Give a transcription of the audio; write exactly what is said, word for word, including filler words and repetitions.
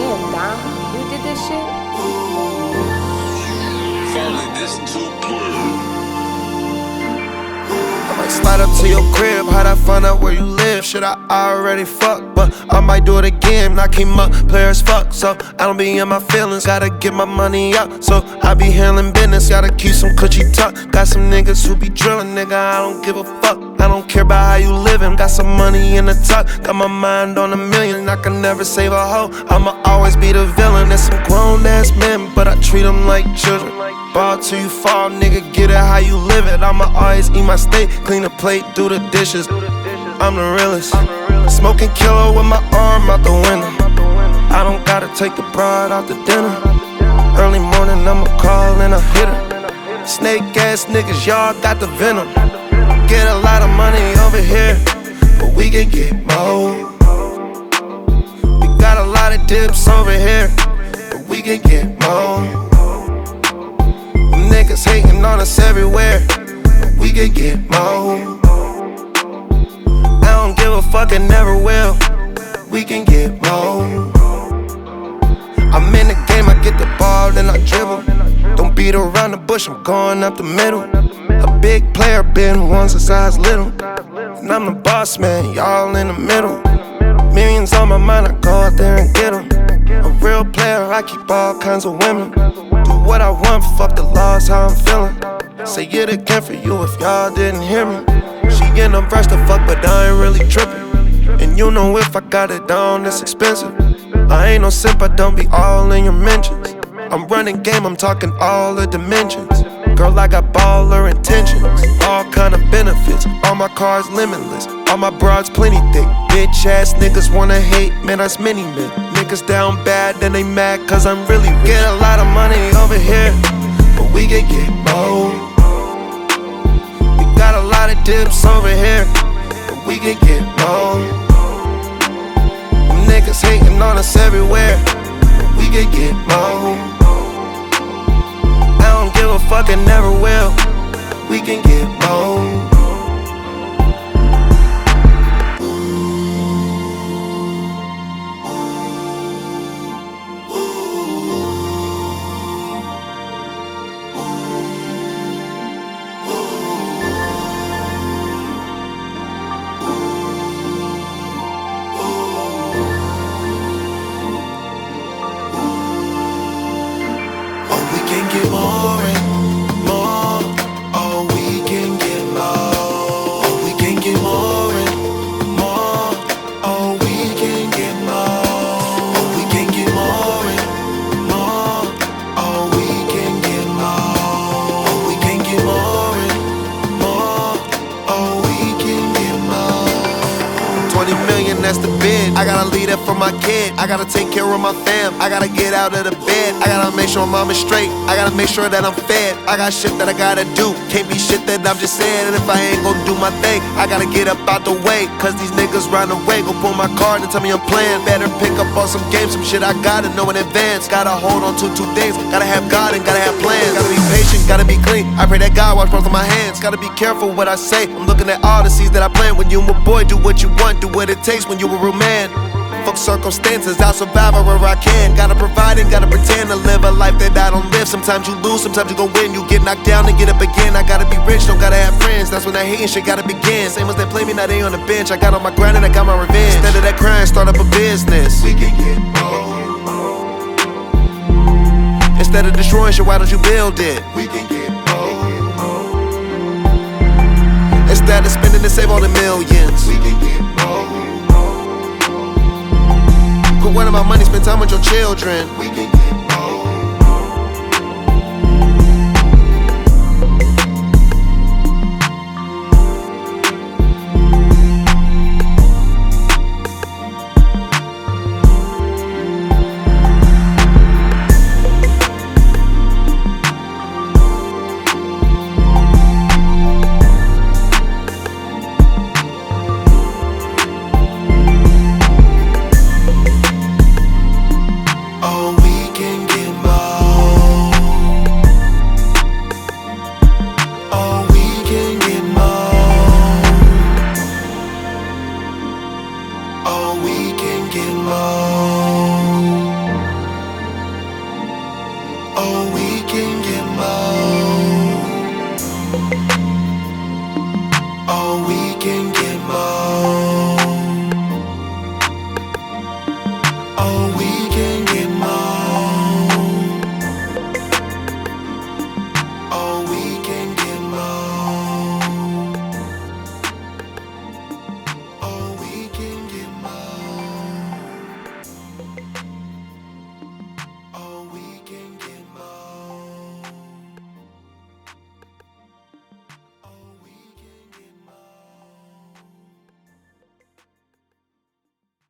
Damn, Dom, you did this shit? Finally, this two player. I might slide up to your crib, how'd I find out where you live? Shit, I already fucked, but I might do it again. I came up, player as fuck, so I don't be in my feelings. Gotta get my money up, so I be handling business. Gotta keep some coochie tuck. Got some niggas who be drilling, nigga, I don't give a fuck. I don't care about how you living. Got some money in the tuck, got my mind on a million. I can never save a hoe, I'ma always be the villain. There's some grown ass men, but I treat them like children. Ball till you fall, nigga, get it how you live it. I'ma always eat my steak, clean the plate, do the dishes. I'm the realest. Smoking killer with my arm out the window. I don't gotta take the broad out to dinner. Early morning, I'ma call and I hit her. Snake ass niggas, y'all got the venom. Get a lot of money over here, but we can get more. We got a lot of dips over here, but we can get more. Niggas hating on us everywhere, but we can get more. I don't give a fuck and never will, we can get more. I'm in the game, I get the ball, then I dribble. Don't beat around the bush, I'm going up the middle. A big player, been one since I was little. And I'm the boss man, y'all in the middle. Millions on my mind, I go out there and get them. A real player, I keep all kinds of women. Do what I want, fuck the laws, how I'm feeling. Say it again for you if y'all didn't hear me. She in a rush to fuck, but I ain't really tripping. And you know if I got it down, it's expensive. I ain't no simp, I don't be all in your mentions. I'm running game, I'm talking all the dimensions. Girl, I got baller intentions, all kind of benefits. All my cars limitless, all my broads plenty thick. Bitch ass niggas wanna hate, man, that's many men. Niggas down bad, then they mad cause I'm really rich. Get a lot of money over here, but we can get more. We got a lot of dips over here, but we can get more. Them niggas hating on us everywhere, but we can get more. I don't give a fuck and never will, we can get more. Get more and more. Oh, we can get more. Oh, we can get more and more. Oh, we can get more. Oh, we can get more and more. Oh, we can get more. Oh, we can get more and more. Oh, we can get more. Twenty million, that's the bid. I gotta leave that for my kid. I gotta take care of my fam. I gotta get out of the bed. I gotta make sure mom is straight. I gotta make sure that I'm fed. I got shit that I gotta do. Can't be shit that I'm just saying. And if I ain't gon' do my thing, I gotta get up out the way. Cause these niggas run away. Go pull my card and tell me I'm playing. Better pick up on some games, some shit I gotta know in advance. Gotta hold on to two things. Gotta have God and gotta have plans. Gotta be patient, gotta be clean. I pray that God wash both of my hands. Gotta be careful what I say. I'm looking at all the seeds that I plant. When you a boy, do what you want. Do what it takes when you a real man. Fuck circumstances, I'll survive wherever I can. Gotta provide and gotta pretend to live a life that I don't live. Sometimes you lose, sometimes you gon' win. You get knocked down and get up again. I gotta be rich, don't gotta have friends. That's when that hating shit gotta begin. Same as they play me, now they on the bench. I got on my grind and I got my revenge. Instead of that crying, start up a business. We can get more. Instead of destroying shit, why don't you build it? We can get more. Instead of spending to save all the millions, we can get more. Put one of my money, spend time with your children. We can get more. Oh, we can Oh, we